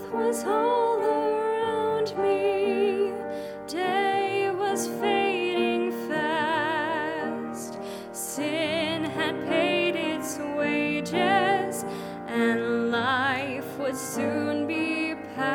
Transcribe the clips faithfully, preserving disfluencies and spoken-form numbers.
was all around me. Day was fading fast. Sin had paid its wages, and life would soon be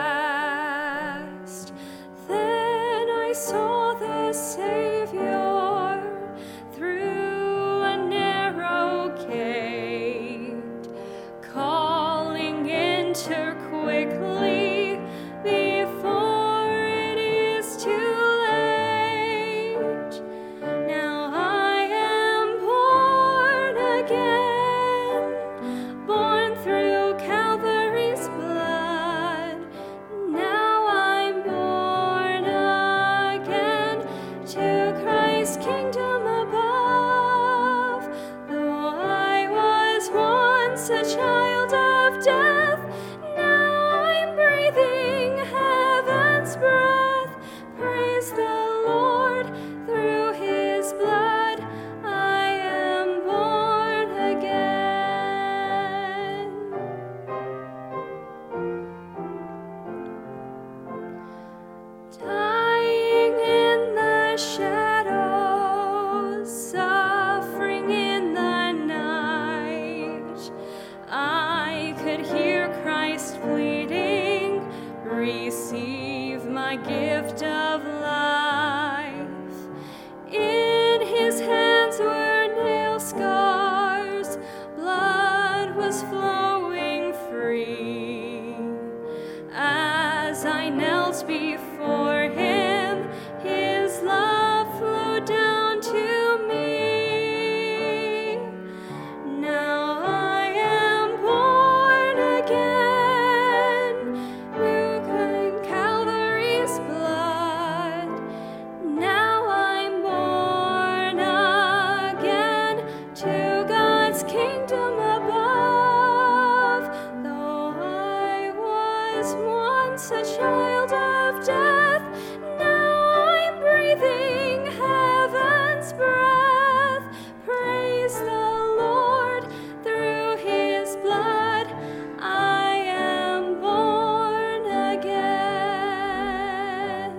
past. Then I saw the Savior through a narrow gate, calling, enter quickly before it is too late. Now I am born again, born through Calvary's blood. Now I'm born again to Christ's kingdom above. Though I was once a child of death, now I'm breathing heaven's breath. Praise the Lord, through his blood I am born again. Dying in the shadows, suffering in the night, I could hear Christ pleading, receive my gift of life. In his hands were nail scars, blood was flowing free. As I knelt before him, his love flowed down to me. Now I am born again, through Calvary's blood. Now I'm born again to God's kingdom above. Though I was once a child of death, now I'm breathing heaven's breath. Praise the Lord, through his blood I am born again.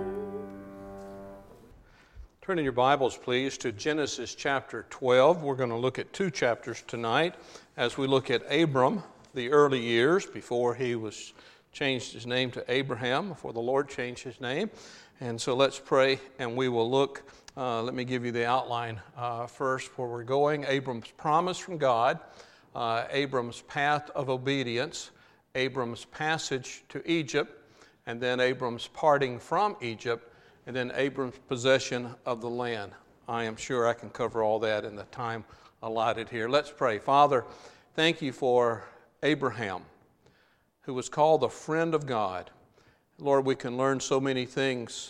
Turn in your Bibles, please, to Genesis chapter twelve. We're going to look at two chapters tonight as we look at Abram, the early years before he was changed his name to Abraham, before the Lord changed his name. And so let's pray, and we will look. Uh, let me give you the outline uh, first where we're going. Abram's promise from God, uh, Abram's path of obedience, Abram's passage to Egypt, and then Abram's parting from Egypt, and then Abram's possession of the land. I am sure I can cover all that in the time allotted here. Let's pray. Father, thank you for Abraham, who was called the friend of God. Lord, we can learn so many things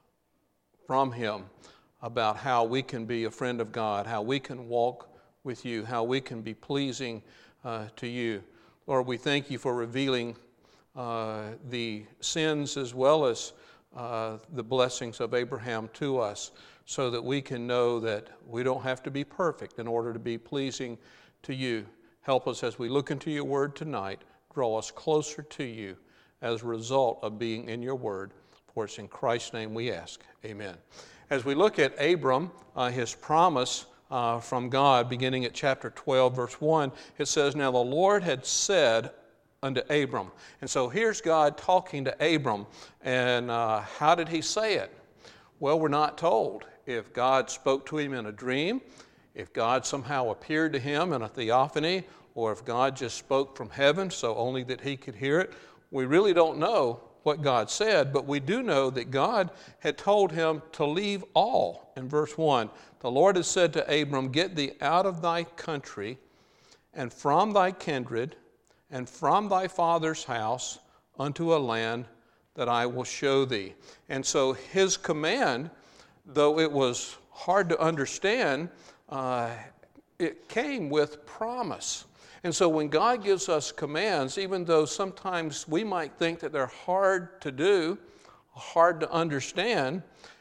from him about how we can be a friend of God, how we can walk with you, how we can be pleasing uh, to you. Lord, we thank you for revealing uh, the sins as well as uh, the blessings of Abraham to us, so that we can know that we don't have to be perfect in order to be pleasing to you. Help us as we look into your word tonight. Draw us closer to you as a result of being in your word. For it's in Christ's name we ask. Amen. As we look at Abram, uh, his promise uh, from God, beginning at chapter twelve, verse one, it says, "Now the Lord had said unto Abram." And so here's God talking to Abram. And uh, how did he say it? Well, we're not told. If God spoke to him in a dream, if God somehow appeared to him in a theophany, or if God just spoke from heaven so only that he could hear it, we really don't know what God said, but we do know that God had told him to leave all. In verse one, the Lord has said to Abram, "Get thee out of thy country, and from thy kindred, and from thy father's house, unto a land that I will show thee." And so his command, though it was hard to understand, uh, it came with promise. And so when God gives us commands, even though sometimes we might think that they're hard to do, hard to understand,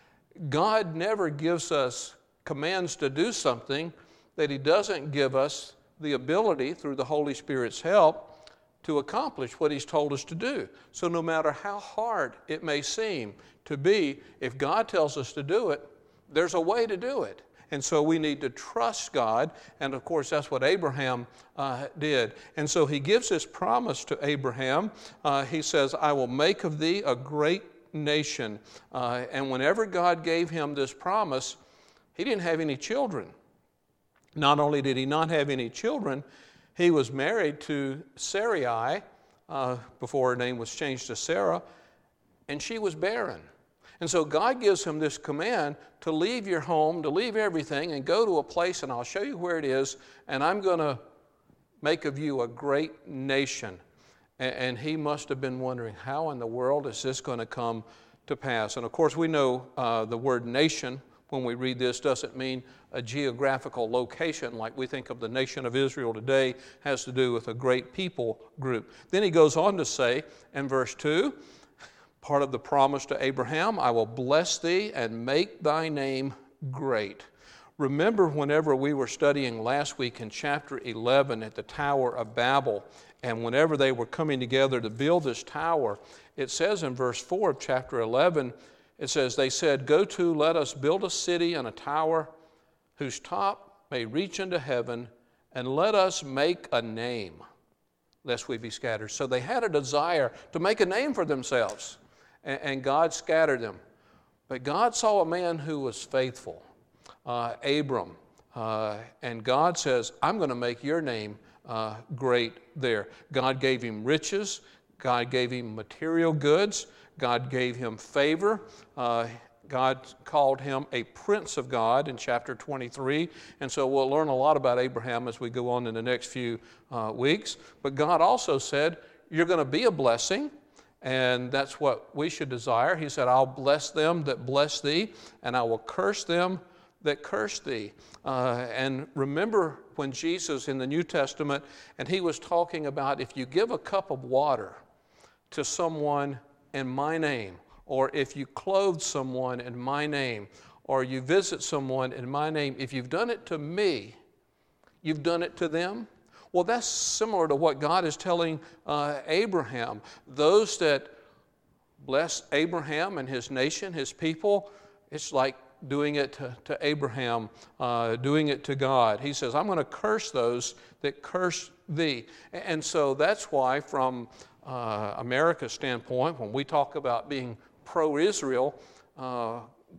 God never gives us commands to do something that he doesn't give us the ability, through the Holy Spirit's help, to accomplish what he's told us to do. So no matter how hard it may seem to be, if God tells us to do it, there's a way to do it. And so we need to trust God, and of course that's what Abraham uh, did. And so he gives this promise to Abraham. Uh, he says, I will make of thee a great nation. Uh, and whenever God gave him this promise, he didn't have any children. Not only did he not have any children, he was married to Sarai uh, before her name was changed to Sarah, and she was barren. And so God gives him this command to leave your home, to leave everything, and go to a place, and I'll show you where it is, and I'm going to make of you a great nation. And, and he must have been wondering, how in the world is this going to come to pass? And of course, we know uh, the word nation, when we read this, doesn't mean a geographical location like we think of the nation of Israel today. Has to do with a great people group. Then he goes on to say in verse two, part of the promise to Abraham, I will bless thee and make thy name great. Remember whenever we were studying last week in chapter eleven at the Tower of Babel, and whenever they were coming together to build this tower, it says in verse four of chapter eleven, it says, they said, go to, let us build a city and a tower whose top may reach into heaven, and let us make a name, lest we be scattered. So they had a desire to make a name for themselves, and, and God scattered them. But God saw a man who was faithful, uh, Abram, uh, and God says, I'm going to make your name uh, great there. God gave him riches. God gave him material goods. God gave him favor. Uh, God called him a prince of God in chapter twenty-three. And so we'll learn a lot about Abraham as we go on in the next few uh, weeks. But God also said, you're going to be a blessing. And that's what we should desire. He said, I'll bless them that bless thee, and I will curse them that curse thee. Uh, and remember when Jesus in the New Testament, and he was talking about if you give a cup of water to someone in my name, or if you clothe someone in my name, or you visit someone in my name, if you've done it to me, you've done it to them. Well, that's similar to what God is telling uh, Abraham. Those that bless Abraham and his nation, his people, it's like doing it to, to Abraham, uh, doing it to God. He says, I'm going to curse those that curse thee. And so that's why from Uh, America's standpoint, when we talk about being pro-Israel, uh,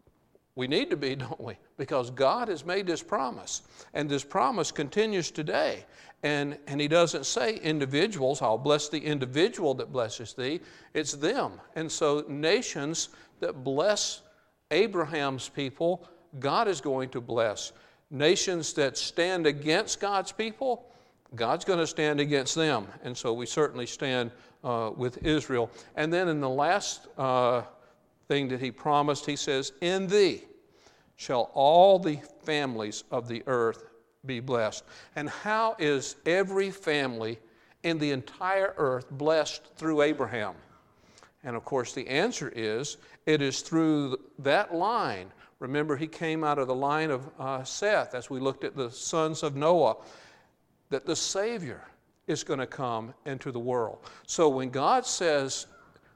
we need to be, don't we? Because God has made this promise, and this promise continues today. And, and he doesn't say individuals, I'll bless the individual that blesses thee. It's them. And so nations that bless Abraham's people, God is going to bless. Nations that stand against God's people, God's going to stand against them. And so we certainly stand uh, with Israel. And then in the last uh, thing that he promised, he says, in thee shall all the families of the earth be blessed. And how is every family in the entire earth blessed through Abraham? And of course the answer is, it is through that line. Remember, he came out of the line of uh, Seth, as we looked at the sons of Noah, that the Savior is going to come into the world. So when God says,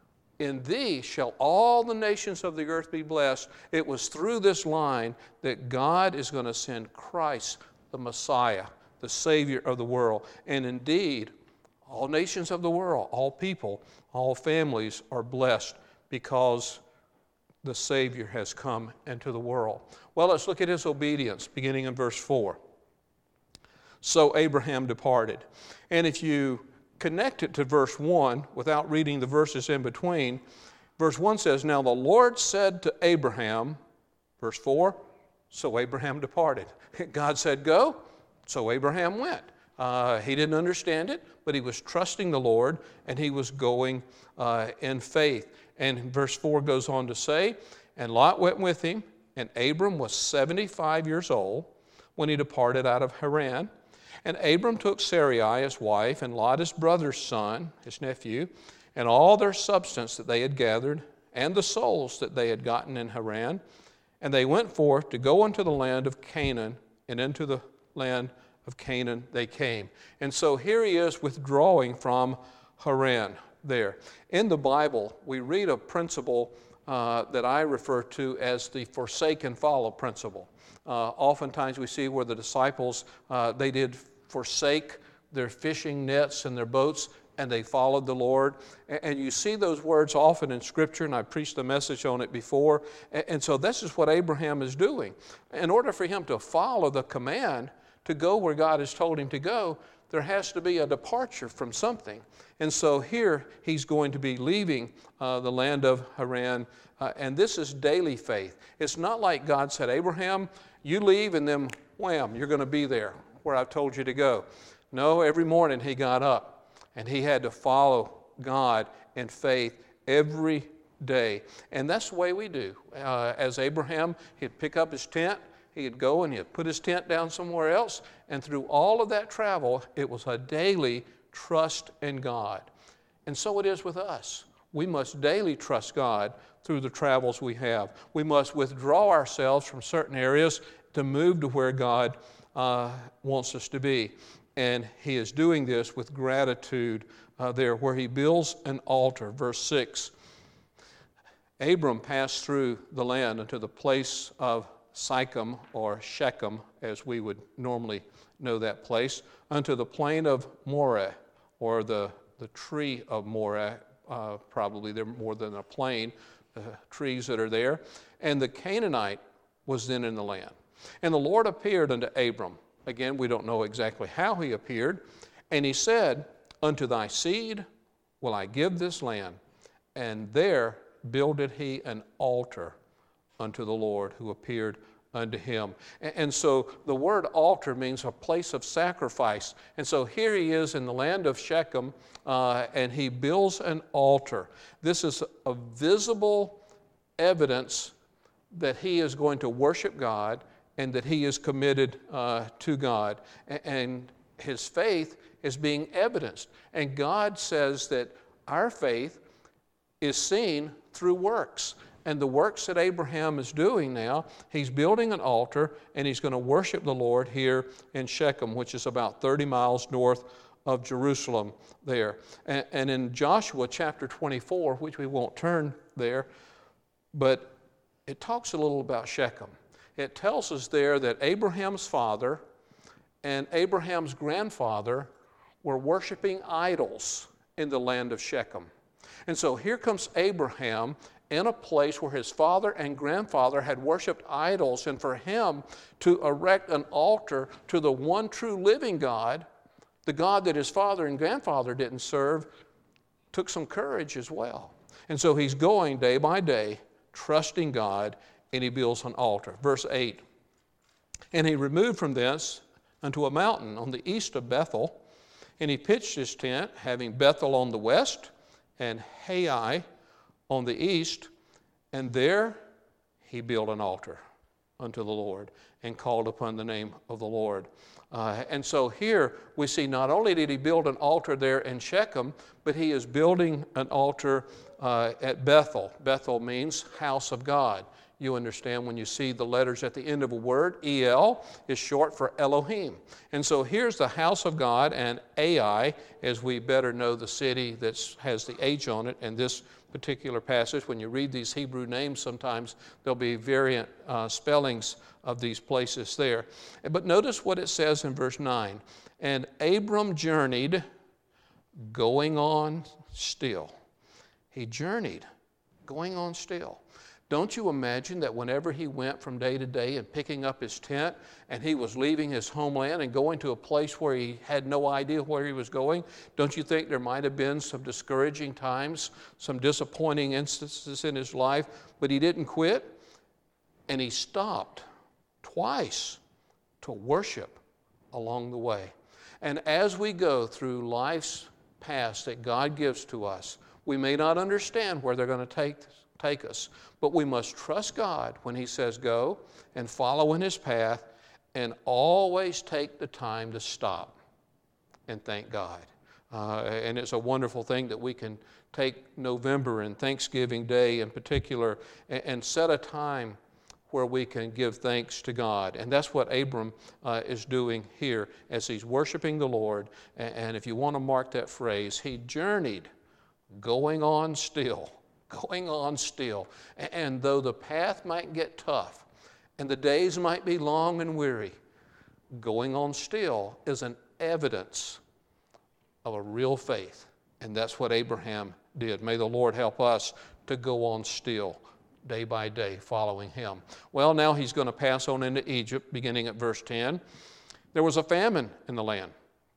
in thee shall all the nations of the earth be blessed, it was through this line that God is going to send Christ, the Messiah, the Savior of the world. And indeed, all nations of the world, all people, all families are blessed because the Savior has come into the world. Well, let's look at his obedience, beginning in verse four. So Abraham departed. And if you connect it to verse one, without reading the verses in between, verse one says, now the Lord said to Abraham, verse four, so Abraham departed. God said, go, so Abraham went. Uh, he didn't understand it, but he was trusting the Lord, and he was going uh, in faith. And verse four goes on to say, and Lot went with him, and Abram was seventy-five years old when he departed out of Haran. And Abram took Sarai his wife, and Lot his brother's son, his nephew, and all their substance that they had gathered, and the souls that they had gotten in Haran. And they went forth to go into the land of Canaan, and into the land of Canaan they came. And so here he is withdrawing from Haran there. In the Bible, we read a principle uh, that I refer to as the forsake and follow principle. Uh, oftentimes we see where the disciples, uh, they did forsake their fishing nets and their boats, and they followed the Lord. And, and you see those words often in Scripture, and I preached a message on it before. And, and so this is what Abraham is doing. In order for him to follow the command to go where God has told him to go, there has to be a departure from something. And so here he's going to be leaving uh, the land of Haran, uh, and this is daily faith. It's not like God said, Abraham, you leave and then wham, you're going to be there where I've told you to go. No, every morning he got up and he had to follow God in faith every day. And that's the way we do. Uh, as Abraham, he'd pick up his tent, he'd go and he'd put his tent down somewhere else, and through all of that travel, it was a daily trust in God. And so it is with us. We must daily trust God through the travels we have. We must withdraw ourselves from certain areas to move to where God uh, wants us to be. And he is doing this with gratitude uh, there, where he builds an altar. Verse six, Abram passed through the land unto the place of Sychem, or Shechem, as we would normally know that place, unto the plain of Moreh, or the, the tree of Moreh. Uh, probably they're more than a plain, uh, trees that are there. And the Canaanite was then in the land. And the Lord appeared unto Abram. Again, we don't know exactly how he appeared. And he said, unto thy seed will I give this land. And there builded he an altar unto the Lord who appeared unto him. And, and so the word altar means a place of sacrifice. And so here he is in the land of Shechem, uh, and he builds an altar. This is a visible evidence that he is going to worship God and that he is committed uh, to God. And, and his faith is being evidenced. And God says that our faith is seen through works. And the works that Abraham is doing now, he's building an altar, and he's going to worship the Lord here in Shechem, which is about thirty miles north of Jerusalem there. And, and in Joshua chapter twenty-four, which we won't turn there, but it talks a little about Shechem. It tells us there that Abraham's father and Abraham's grandfather were worshiping idols in the land of Shechem. And so here comes Abraham in a place where his father and grandfather had worshiped idols, and for him to erect an altar to the one true living God, the God that his father and grandfather didn't serve, took some courage as well. And so he's going day by day, trusting God, and he builds an altar. Verse eight, and he removed from thence unto a mountain on the east of Bethel, and he pitched his tent, having Bethel on the west and Hai on the east, and there he built an altar unto the Lord and called upon the name of the Lord. Uh, and so here we see not only did he build an altar there in Shechem, but he is building an altar uh, at Bethel. Bethel means house of God. You understand when you see the letters at the end of a word, E L is short for Elohim. And so here's the house of God, and Ai, as we better know the city that has the H on it in this particular passage. When you read these Hebrew names, sometimes there'll be variant uh, spellings of these places there. But notice what it says in verse nine. And Abram journeyed, going on still. He journeyed, going on still. Don't you imagine that whenever he went from day to day and picking up his tent, and he was leaving his homeland and going to a place where he had no idea where he was going, don't you think there might have been some discouraging times, some disappointing instances in his life? But he didn't quit, and he stopped twice to worship along the way. And as we go through life's paths that God gives to us, we may not understand where they're going to take take us. But we must trust God when he says go, and follow in his path, and always take the time to stop and thank God. Uh, and it's a wonderful thing that we can take November and Thanksgiving Day in particular and, and set a time where we can give thanks to God. And that's what Abram uh, is doing here as he's worshiping the Lord. And, and if you want to mark that phrase, he journeyed, going on still, going on still. And, and though the path might get tough and the days might be long and weary, going on still is an evidence of a real faith. And that's what Abraham did. May the Lord help us to go on still, day by day, following him. Well, now he's going to pass on into Egypt, beginning at verse ten. There was a famine in the land.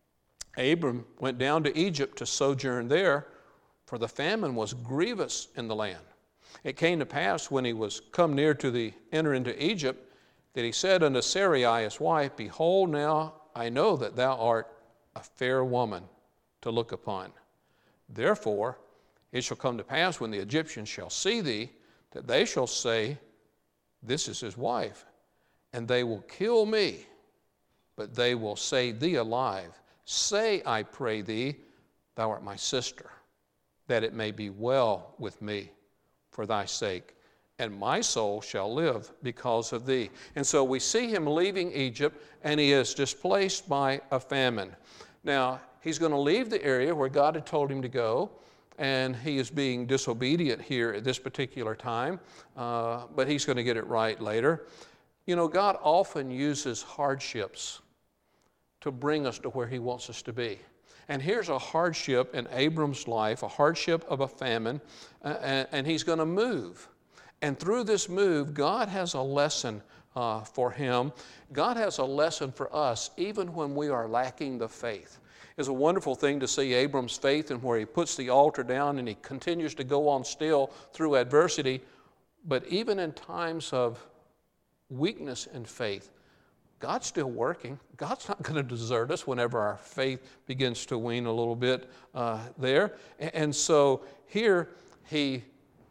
Abram went down to Egypt to sojourn there, for the famine was grievous in the land. It came to pass, when he was come near to the enter into Egypt, that he said unto Sarai his wife, Behold, now I know that thou art a fair woman to look upon. Therefore it shall come to pass, when the Egyptians shall see thee, that they shall say, This is his wife, and they will kill me, but they will save thee alive. Say, I pray thee, thou art my sister, that it may be well with me for thy sake, and my soul shall live because of thee. And so we see him leaving Egypt, and he is displaced by a famine. Now, he's going to leave the area where God had told him to go, and he is being disobedient here at this particular time, uh, but he's going to get it right later. You know, God often uses hardships to bring us to where he wants us to be. And here's a hardship in Abram's life, a hardship of a famine, uh, and, and he's going to move. And through this move, God has a lesson uh, for him. God has a lesson for us, even when we are lacking the faith. It's a wonderful thing to see Abram's faith, and where he puts the altar down and he continues to go on still through adversity. But even in times of weakness in faith, God's still working. God's not going to desert us whenever our faith begins to wane a little bit uh, there. And so here he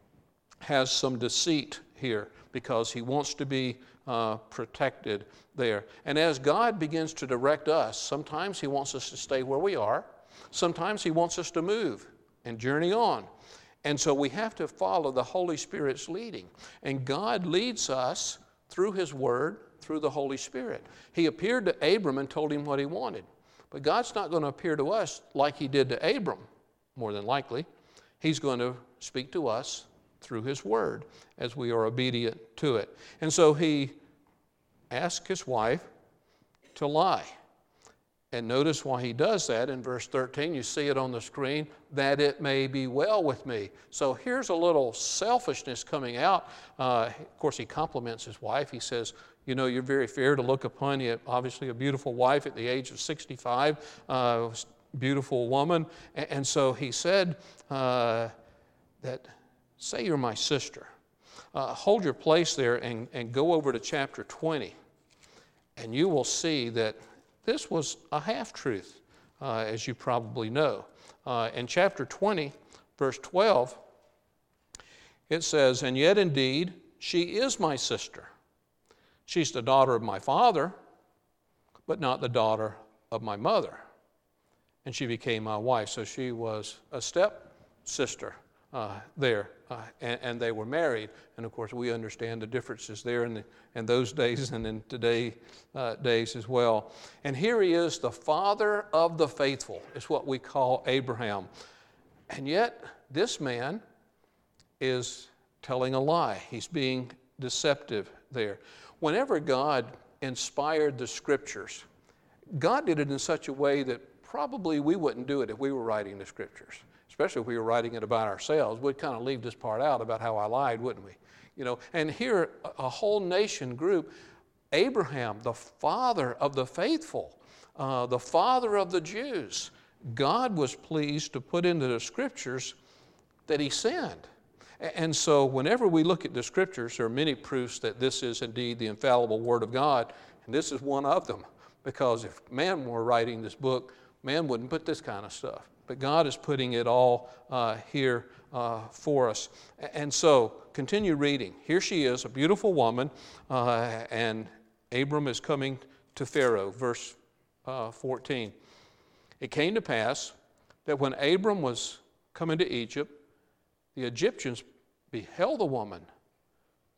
has some deceit here, because he wants to be uh, protected there. And as God begins to direct us, sometimes he wants us to stay where we are. Sometimes he wants us to move and journey on. And so we have to follow the Holy Spirit's leading. And God leads us through his word, through the Holy Spirit. He appeared to Abram and told him what he wanted. But God's not going to appear to us like he did to Abram, more than likely. He's going to speak to us through his word as we are obedient to it. And so he asked his wife to lie. And notice why he does that in verse thirteen. You see it on the screen, that it may be well with me. So here's a little selfishness coming out. Uh, of course, he compliments his wife. He says, you know, you're very fair to look upon. You obviously a beautiful wife at the age of sixty-five, uh, beautiful woman. And, and so he said uh, that, say you're my sister. Uh, hold your place there and, and go over to chapter twenty. And you will see that this was a half-truth, uh, as you probably know. Uh, in chapter twenty, verse twelve, it says, And yet indeed she is my sister. She's the daughter of my father, but not the daughter of my mother. And she became my wife. So she was a step-sister uh, there. Uh, and, and they were married. And of course, we understand the differences there in, the, in those days and in today's uh, days as well. And here he is, the father of the faithful, is what we call Abraham. And yet, this man is telling a lie. He's being deceptive there. Whenever God inspired the scriptures, God did it in such a way that probably we wouldn't do it if we were writing the scriptures. Especially if we were writing it about ourselves, we'd kind of leave this part out about how I lied, wouldn't we? You know, and here a whole nation group, Abraham, the father of the faithful, uh, the father of the Jews, God was pleased to put into the scriptures that he sinned. And so whenever we look at the scriptures, there are many proofs that this is indeed the infallible word of God, and this is one of them. Because if man were writing this book, man wouldn't put this kind of stuff. But God is putting it all uh, here uh, for us. And so, continue reading. Here she is, a beautiful woman, uh, and Abram is coming to Pharaoh. Verse uh, fourteen. It came to pass that when Abram was coming to Egypt, the Egyptians beheld the woman.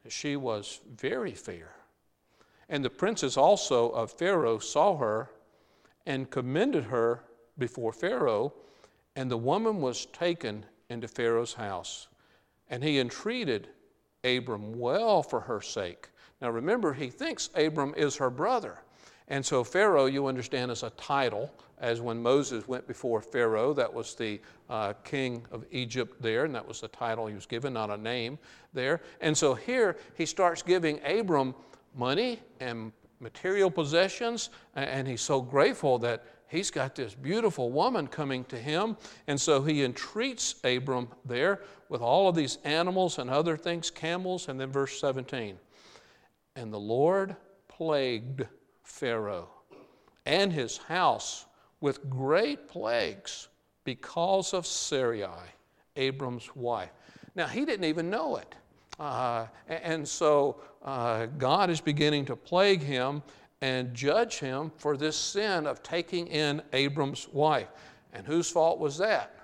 she was very fair. And the princes also of Pharaoh saw her and commended her before Pharaoh, and the woman was taken into Pharaoh's house. And he entreated Abram well for her sake. Now remember, he thinks Abram is her brother. And so Pharaoh, you understand, is a title, as when Moses went before Pharaoh, that was the uh, king of Egypt there, and that was the title he was given, not a name there. And so here he starts giving Abram money and material possessions, and he's so grateful that he's got this beautiful woman coming to him. And so he entreats Abram there with all of these animals and other things, camels, and then verse seventeen. And the Lord plagued Pharaoh and his house with great plagues because of Sarai, Abram's wife. Now, he didn't even know it. Uh, and so uh, God is beginning to plague him and judge him for this sin of taking in Abram's wife. And whose fault was that?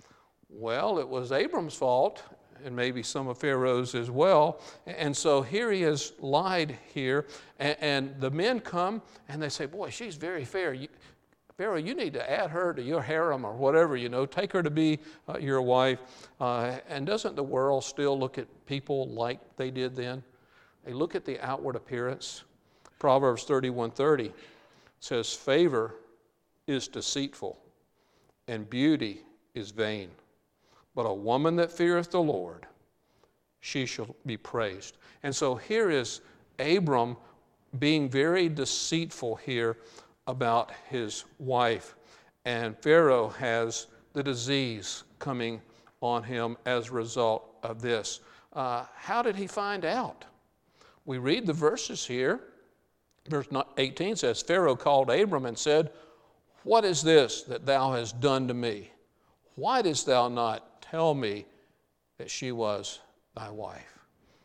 Well, it was Abram's fault, and maybe some of Pharaoh's as well. And so here he has lied here, and, and the men come and they say, boy, she's very fair. You, Pharaoh, you need to add her to your harem or whatever, you know, take her to be uh, your wife. Uh, and doesn't the world still look at people like they did then? They look at the outward appearance. Proverbs thirty-one thirty says, favor is deceitful and beauty is vain. But a woman that feareth the Lord, she shall be praised. And so here is Abram being very deceitful here about his wife. And Pharaoh has the disease coming on him as a result of this. Uh, how did he find out? We read the verses here. Verse eighteen says, Pharaoh called Abram and said, what is this that thou hast done to me? Why didst thou not tell me that she was thy wife?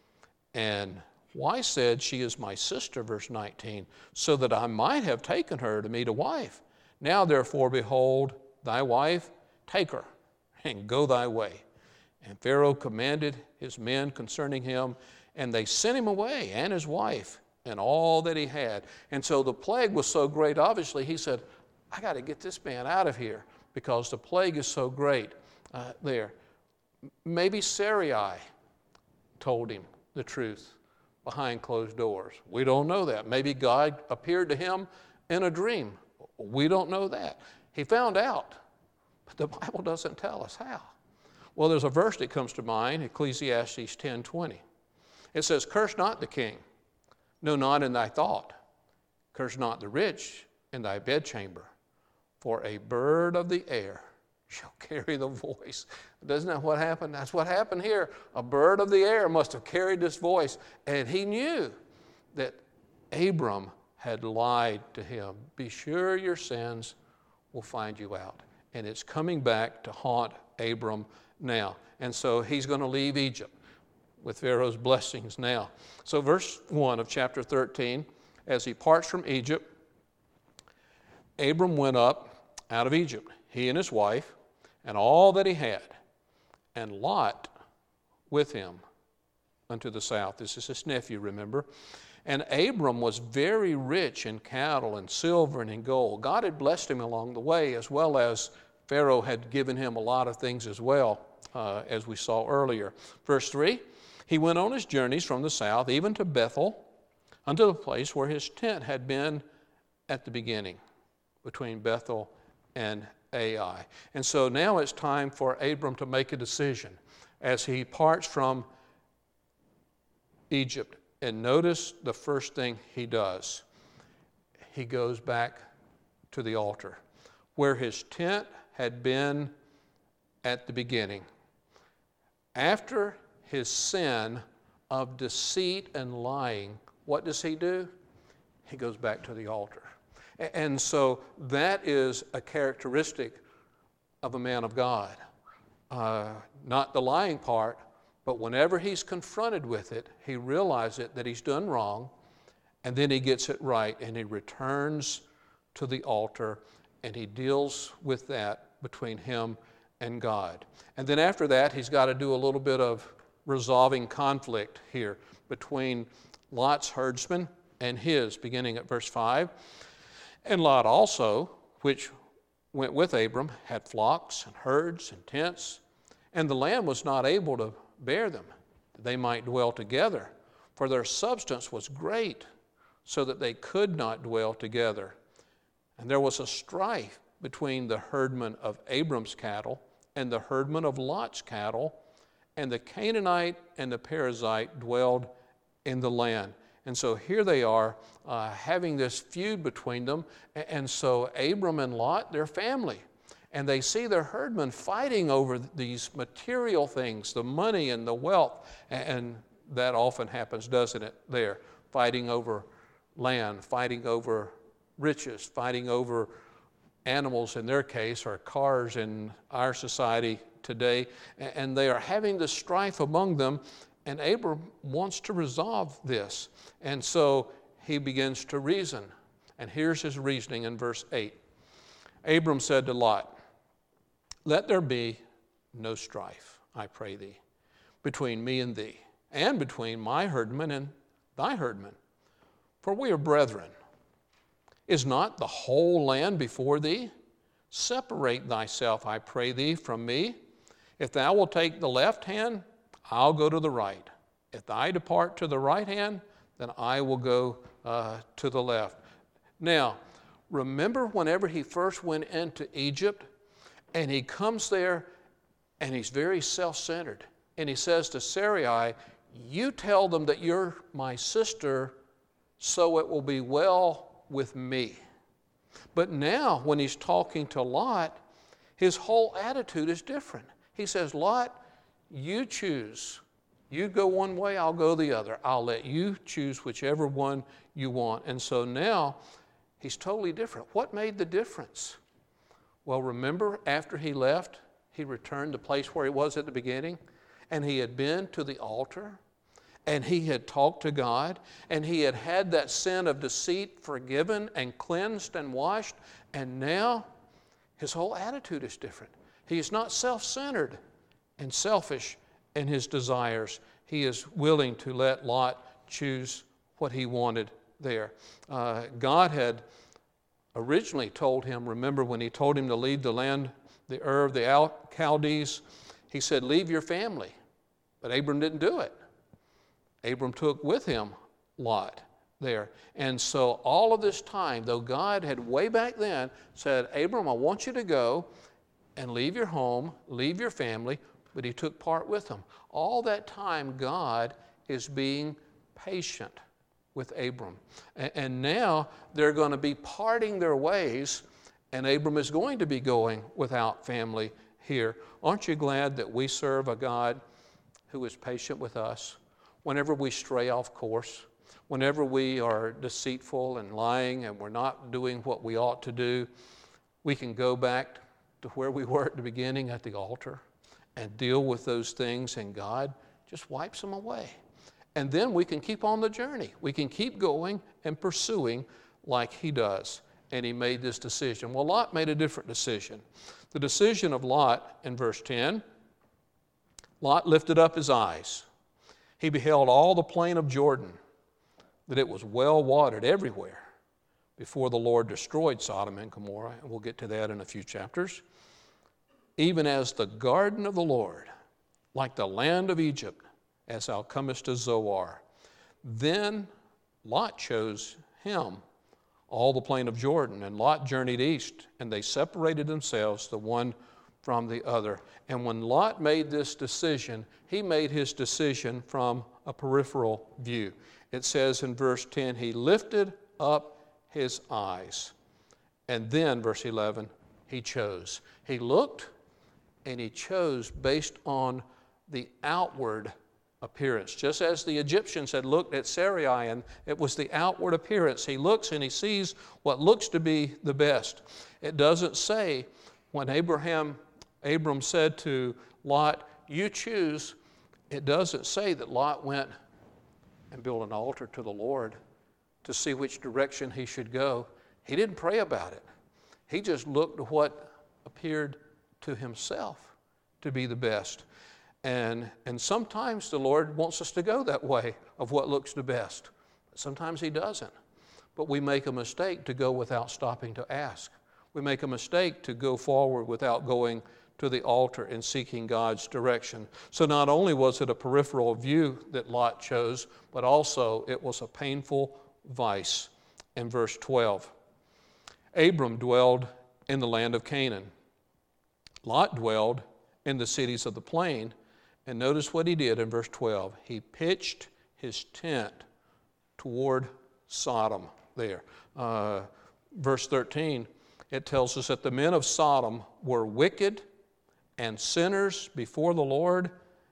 And why said she is my sister, verse nineteen, so that I might have taken her to me to wife. Now therefore, behold, thy wife, take her, and go thy way. And Pharaoh commanded his men concerning him, and they sent him away, and his wife, and all that he had. And so the plague was so great, obviously, he said, I got to get this man out of here, because the plague is so great uh, there. Maybe Sarai told him the truth behind closed doors. We don't know that. Maybe God appeared to him in a dream. We don't know that. He found out, but the Bible doesn't tell us how. Well, there's a verse that comes to mind, Ecclesiastes ten twenty. It says, curse not the king, no, not in thy thought. Curse not the rich in thy bedchamber, for a bird of the air shall carry the voice. Doesn't that what happened? That's what happened here. A bird of the air must have carried this voice, and he knew that Abram had lied to him. Be sure your sins will find you out. And it's coming back to haunt Abram now. And so he's going to leave Egypt with Pharaoh's blessings now. So verse one of chapter thirteen, as he parts from Egypt, Abram went up out of Egypt, he and his wife, and all that he had, and Lot with him unto the south. This is his nephew, remember. And Abram was very rich in cattle and silver and in gold. God had blessed him along the way, as well as Pharaoh had given him a lot of things as well, uh, as we saw earlier. Verse three, he went on his journeys from the south, even to Bethel, unto the place where his tent had been at the beginning, between Bethel and Ai. And so now it's time for Abram to make a decision as he parts from Egypt. And notice the first thing he does. He goes back to the altar where his tent had been at the beginning. After his sin of deceit and lying, what does he do? He goes back to the altar. And so that is a characteristic of a man of God. Uh, not the lying part, but whenever he's confronted with it, he realizes that he's done wrong, and then he gets it right, and he returns to the altar, and he deals with that between him and God. And then after that, he's got to do a little bit of resolving conflict here between Lot's herdsmen and his, beginning at verse five. And Lot also, which went with Abram, had flocks and herds and tents, and the land was not able to bear them, that they might dwell together, for their substance was great, so that they could not dwell together. And there was a strife between the herdmen of Abram's cattle and the herdmen of Lot's cattle, and the Canaanite and the Perizzite dwelled in the land. And so here they are uh, having this feud between them. And so Abram and Lot, they're family. And they see their herdmen fighting over these material things, the money and the wealth. And that often happens, doesn't it, there? Fighting over land, fighting over riches, fighting over animals in their case, or cars in our society today. And they are having this strife among them. And Abram wants to resolve this. And so he begins to reason. And here's his reasoning in verse eight. Abram said to Lot, "Let there be no strife, I pray thee, between me and thee, and between my herdmen and thy herdmen, for we are brethren. Is not the whole land before thee? Separate thyself, I pray thee, from me. If thou wilt take the left hand, I'll go to the right. If I depart to the right hand, then I will go uh, to the left." Now, remember whenever he first went into Egypt, and he comes there, and he's very self-centered. And he says to Sarai, "You tell them that you're my sister, so it will be well with me." But now, when he's talking to Lot, his whole attitude is different. He says, "Lot, you choose. You go one way, I'll go the other. I'll let you choose whichever one you want." And so now he's totally different. What made the difference? Well, remember after he left, he returned to the place where he was at the beginning, and he had been to the altar, and he had talked to God, and he had had that sin of deceit forgiven and cleansed and washed, and now his whole attitude is different. He is not self-centered and selfish in his desires. He is willing to let Lot choose what he wanted there. Uh, God had originally told him, remember when he told him to leave the land, the Ur of the Chaldees, he said, "Leave your family." But Abram didn't do it. Abram took with him Lot there. And so all of this time, though God had way back then said, "Abram, I want you to go and leave your home, leave your family," but he took part with them. All that time, God is being patient with Abram. And now they're going to be parting their ways, and Abram is going to be going without family here. Aren't you glad that we serve a God who is patient with us? Whenever we stray off course, whenever we are deceitful and lying and we're not doing what we ought to do, we can go back to where we were at the beginning at the altar and deal with those things, and God just wipes them away. And then we can keep on the journey. We can keep going and pursuing like he does. And he made this decision. Well, Lot made a different decision. The decision of Lot in verse ten, Lot lifted up his eyes. He beheld all the plain of Jordan, that it was well watered everywhere, before the Lord destroyed Sodom and Gomorrah. And we'll get to that in a few chapters. Even as the garden of the Lord, like the land of Egypt, as thou comest to Zoar. Then Lot chose him all the plain of Jordan, and Lot journeyed east, and they separated themselves, the one from the other. And when Lot made this decision, he made his decision from a peripheral view. It says in verse ten, he lifted up his eyes. And then, verse eleven, he chose. He looked and he chose based on the outward appearance. Just as the Egyptians had looked at Sarai, and it was the outward appearance. He looks and he sees what looks to be the best. It doesn't say when Abraham, Abram said to Lot, "You choose," it doesn't say that Lot went and built an altar to the Lord to see which direction he should go. He didn't pray about it. He just looked at what appeared to himself to be the best. And, and sometimes the Lord wants us to go that way of what looks the best. Sometimes he doesn't. But we make a mistake to go without stopping to ask. We make a mistake to go forward without going to the altar and seeking God's direction. So not only was it a peripheral view that Lot chose, but also it was a painful vice. In verse twelve, Abram dwelled in the land of Canaan. Lot dwelled in the cities of the plain. And notice what he did in verse twelve. He pitched his tent toward Sodom there. Uh, verse thirteen, it tells us that the men of Sodom were wicked and sinners before the Lord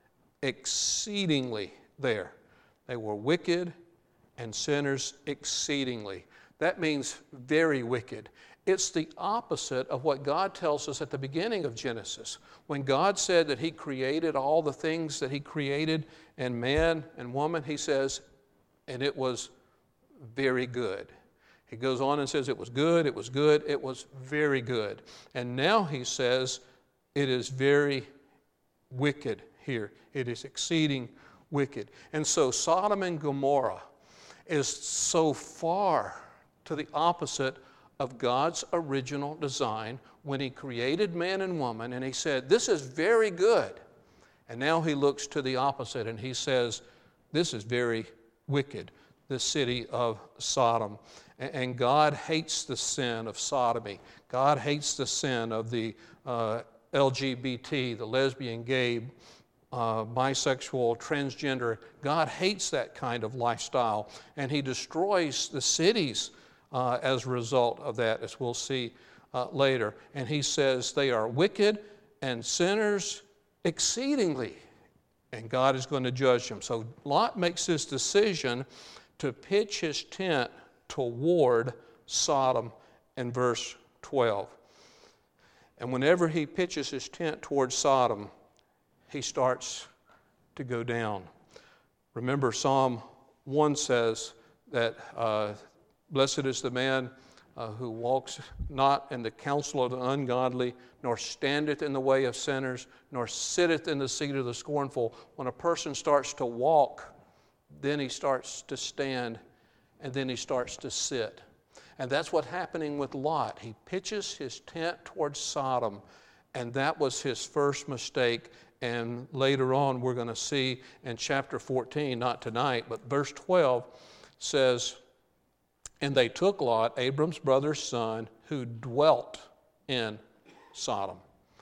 exceedingly there. They were wicked and sinners exceedingly. That means very wicked. It's the opposite of what God tells us at the beginning of Genesis. When God said that he created all the things that he created, and man and woman, he says, and it was very good. He goes on and says it was good, it was good, it was very good. And now he says it is very wicked here. It is exceeding wicked. And so Sodom and Gomorrah is so far to the opposite of God's original design when he created man and woman, and he said, this is very good. And now he looks to the opposite and he says, this is very wicked, the city of Sodom. And God hates the sin of sodomy. God hates the sin of the uh, L G B T, the lesbian, gay, uh, bisexual, transgender. God hates that kind of lifestyle, and he destroys the cities uh, as a result of that, as we'll see uh, later. And he says they are wicked and sinners exceedingly, and God is going to judge them. So Lot makes this decision to pitch his tent toward Sodom in verse twelve. And whenever he pitches his tent toward Sodom, he starts to go down. Remember, Psalm one says that uh, blessed is the man uh, who walks not in the counsel of the ungodly, nor standeth in the way of sinners, nor sitteth in the seat of the scornful. When a person starts to walk, then he starts to stand, and then he starts to sit. And that's what's happening with Lot. He pitches his tent towards Sodom, and that was his first mistake. And later on, we're going to see in chapter fourteen, not tonight, but verse twelve says, and they took Lot, Abram's brother's son, who dwelt in Sodom.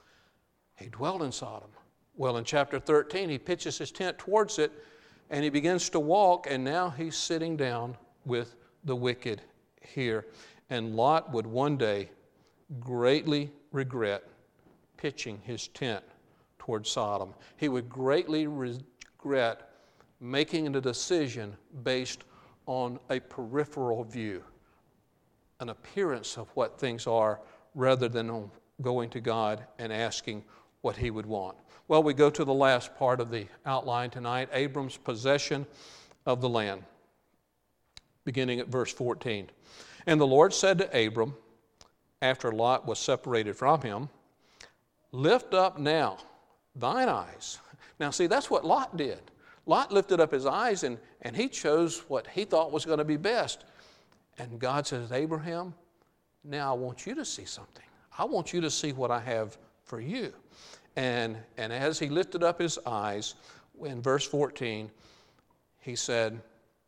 He dwelt in Sodom. Well, in chapter thirteen, he pitches his tent towards it, and he begins to walk, and now he's sitting down with the wicked here. And Lot would one day greatly regret pitching his tent towards Sodom. He would greatly regret making a decision based on a peripheral view, an appearance of what things are, rather than on going to God and asking what he would want. Well, we go to the last part of the outline tonight, Abram's possession of the land, beginning at verse fourteen. And the Lord said to Abram, after Lot was separated from him, lift up now thine eyes. Now see, that's what Lot did. Lot lifted up his eyes, and, and he chose what he thought was going to be best. And God says, Abraham, now I want you to see something. I want you to see what I have for you. And, and as he lifted up his eyes, in verse fourteen, he said,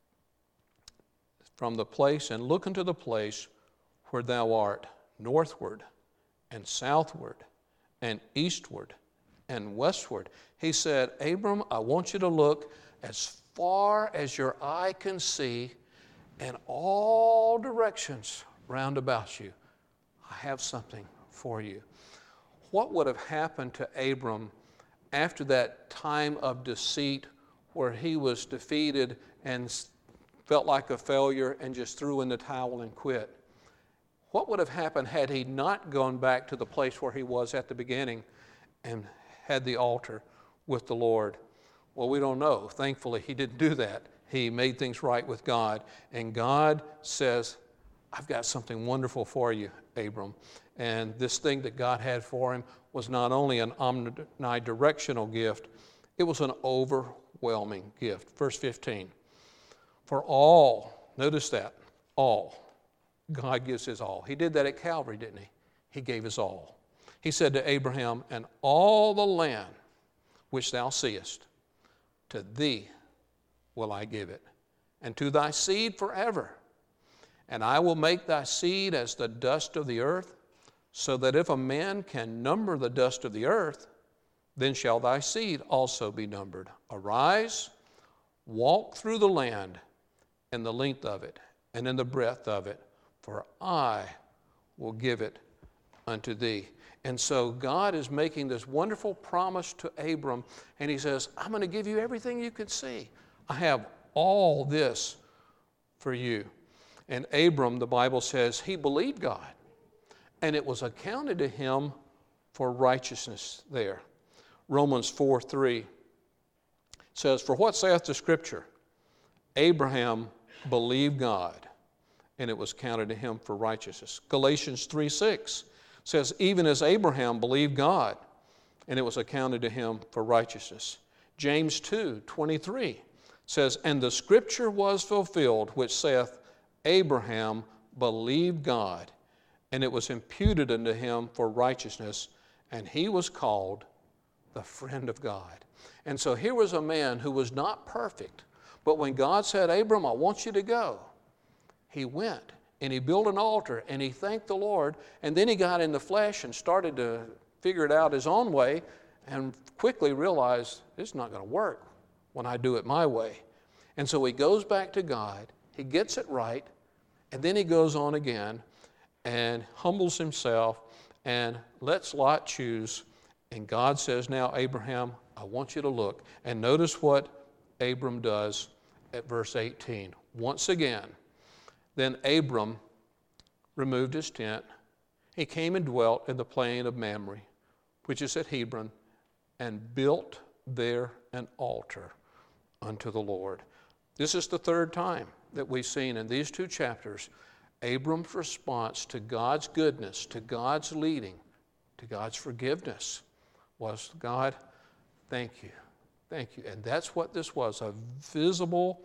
from the place, and look into the place where thou art, northward and southward and eastward and westward. He said, Abram, I want you to look as far as your eye can see in all directions round about you. I have something for you. What would have happened to Abram after that time of deceit where he was defeated and felt like a failure and just threw in the towel and quit? What would have happened had he not gone back to the place where he was at the beginning and had the altar with the Lord? Well, we don't know. Thankfully, he didn't do that. He made things right with God. And God says, I've got something wonderful for you, Abram. And this thing that God had for him was not only an omnidirectional gift, It was an overwhelming gift. Verse fifteen. For all, notice that, all. God gives his all. He did that at Calvary, didn't he? He gave his all. He said to Abraham, and all the land which thou seest, to thee will I give it, and to thy seed forever. And I will make thy seed as the dust of the earth, so that if a man can number the dust of the earth, then shall thy seed also be numbered. Arise, walk through the land in the length of it, and in the breadth of it, for I will give it unto thee. And so God is making this wonderful promise to Abram, and he says, I'm going to give you everything you can see. I have all this for you. And Abram, the Bible says, he believed God, and it was accounted to him for righteousness there. Romans four three says, for what saith the Scripture? Abraham believed God, and it was counted to him for righteousness. Galatians three six says, even as Abraham believed God, and it was accounted to him for righteousness. James two twenty-three says, and the Scripture was fulfilled, which saith, Abraham believed God, and it was imputed unto him for righteousness, and he was called the friend of God. And so here was a man who was not perfect, but when God said, Abram, I want you to go, he went, and he built an altar, and he thanked the Lord, and then he got in the flesh and started to figure it out his own way, and quickly realized, it's not going to work when I do it my way. And so he goes back to God, he gets it right, and then he goes on again and humbles himself and lets Lot choose. And God says, now, Abraham, I want you to look. And notice what Abram does at verse eighteen. Once again, then Abram removed his tent. He came and dwelt in the plain of Mamre, which is at Hebron, and built there an altar unto the Lord. This is the third time that we've seen in these two chapters Abram's response to God's goodness, to God's leading, to God's forgiveness was, God, thank you, thank you. And that's what this was, a visible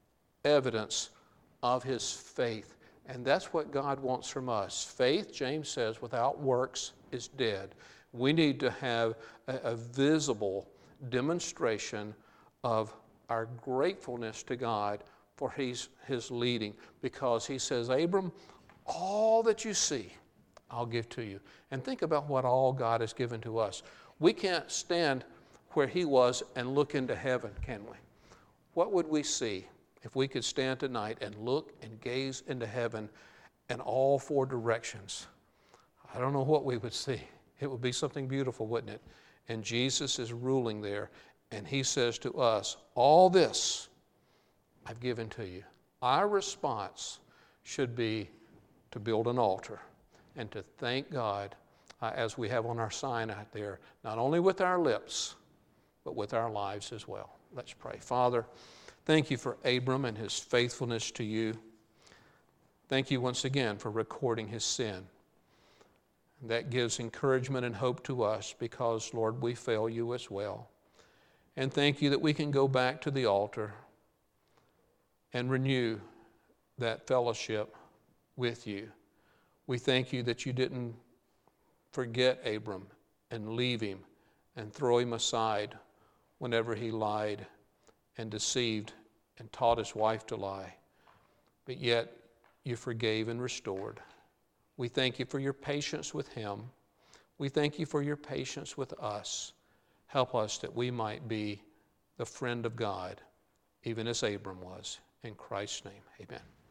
evidence of his faith. And that's what God wants from us. Faith, James says, without works is dead. We need to have a, a visible demonstration of our gratefulness to God for his, his leading, because he says, Abram, all that you see, I'll give to you. And think about what all God has given to us. We can't stand where he was and look into heaven, can we? What would we see if we could stand tonight and look and gaze into heaven in all four directions? I don't know what we would see. It would be something beautiful, wouldn't it? And Jesus is ruling there, and he says to us, all this I've given to you. Our response should be to build an altar and to thank God uh, as we have on our sign out there, not only with our lips, but with our lives as well. Let's pray. Father, thank you for Abram and his faithfulness to you. Thank you once again for recording his sin. That gives encouragement and hope to us because, Lord, we fail you as well. And thank you that we can go back to the altar and renew that fellowship with you. We thank you that you didn't forget Abram and leave him and throw him aside whenever he lied and deceived and taught his wife to lie. But yet you forgave and restored. We thank you for your patience with him. We thank you for your patience with us. Help us that we might be the friend of God, even as Abram was. In Christ's name, amen.